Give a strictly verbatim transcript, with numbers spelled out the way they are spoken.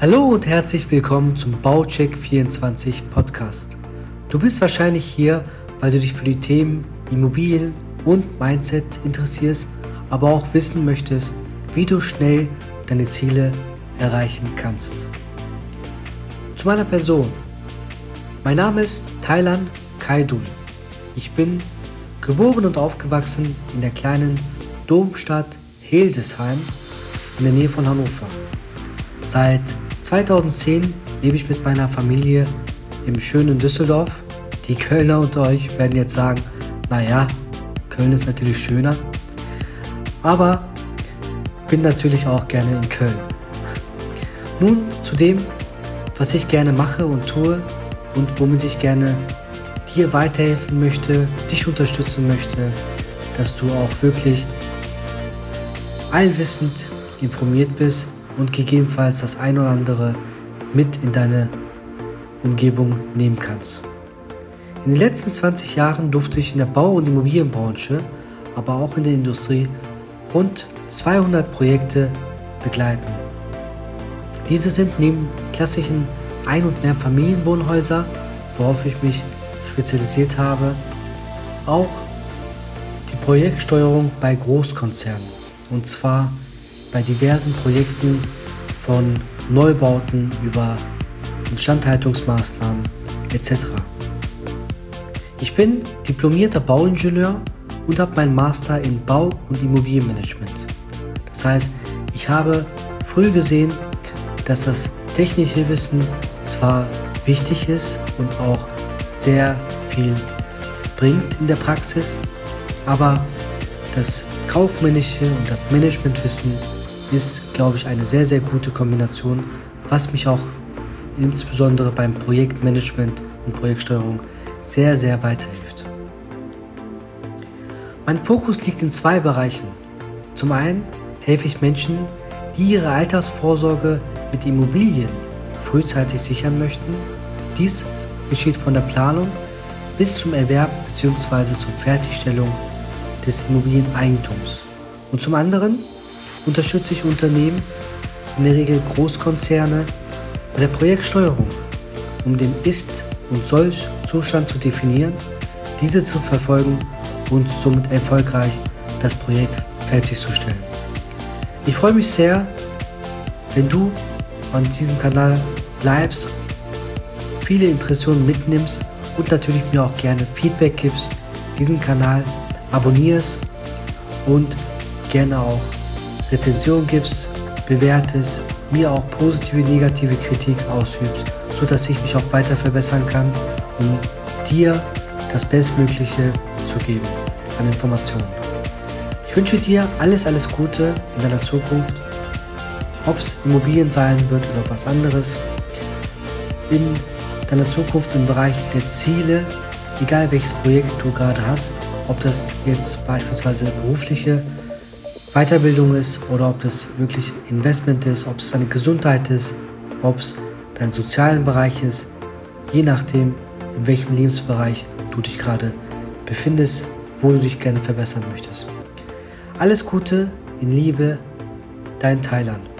Hallo und herzlich willkommen zum Baucheck vierundzwanzig Podcast. Du bist wahrscheinlich hier, weil du dich für die Themen Immobilien und Mindset interessierst, aber auch wissen möchtest, wie du schnell deine Ziele erreichen kannst. Zu meiner Person. Mein Name ist Taylan Kaidul. Ich bin geboren und aufgewachsen in der kleinen Domstadt Hildesheim in der Nähe von Hannover. Seit zweitausendzehn lebe ich mit meiner Familie im schönen Düsseldorf. Die Kölner unter euch werden jetzt sagen, naja, Köln ist natürlich schöner, aber bin natürlich auch gerne in Köln. Nun zu dem, was ich gerne mache und tue und womit ich gerne dir weiterhelfen möchte, dich unterstützen möchte, dass du auch wirklich allwissend informiert bist und gegebenenfalls das ein oder andere mit in deine Umgebung nehmen kannst. In den letzten zwanzig Jahren durfte ich in der Bau- und Immobilienbranche, aber auch in der Industrie rund zweihundert Projekte begleiten. Diese sind neben klassischen Ein- und Mehrfamilienwohnhäuser, worauf ich mich spezialisiert habe, auch die Projektsteuerung bei Großkonzernen, und zwar bei diversen Projekten von Neubauten über Instandhaltungsmaßnahmen et cetera. Ich bin diplomierter Bauingenieur und habe meinen Master in Bau- und Immobilienmanagement. Das heißt, ich habe früh gesehen, dass das technische Wissen zwar wichtig ist und auch sehr viel bringt in der Praxis, aber das kaufmännische und das Managementwissen ist, glaube ich, eine sehr, sehr gute Kombination, was mich auch insbesondere beim Projektmanagement und Projektsteuerung sehr, sehr weiterhilft. Mein Fokus liegt in zwei Bereichen. Zum einen helfe ich Menschen, die ihre Altersvorsorge mit Immobilien frühzeitig sichern möchten. Dies geschieht von der Planung bis zum Erwerb bzw. zur Fertigstellung des Immobilieneigentums. Und zum anderen unterstütze ich Unternehmen, in der Regel Großkonzerne, bei der Projektsteuerung, um den Ist- und Soll-Zustand zu definieren, diese zu verfolgen und somit erfolgreich das Projekt fertigzustellen. Ich freue mich sehr, wenn du an diesem Kanal bleibst, viele Impressionen mitnimmst und natürlich mir auch gerne Feedback gibst, diesen Kanal abonnierst und gerne auch Rezension gibst, bewertest, mir auch positive, negative Kritik ausübst, sodass ich mich auch weiter verbessern kann, um dir das Bestmögliche zu geben an Informationen. Ich wünsche dir alles, alles Gute in deiner Zukunft, ob es Immobilien sein wird oder was anderes, in deiner Zukunft im Bereich der Ziele, egal welches Projekt du gerade hast, ob das jetzt beispielsweise berufliche Weiterbildung ist oder ob das wirklich Investment ist, ob es deine Gesundheit ist, ob es dein sozialen Bereich ist, je nachdem, in welchem Lebensbereich du dich gerade befindest, wo du dich gerne verbessern möchtest. Alles Gute, in Liebe, dein Taylan.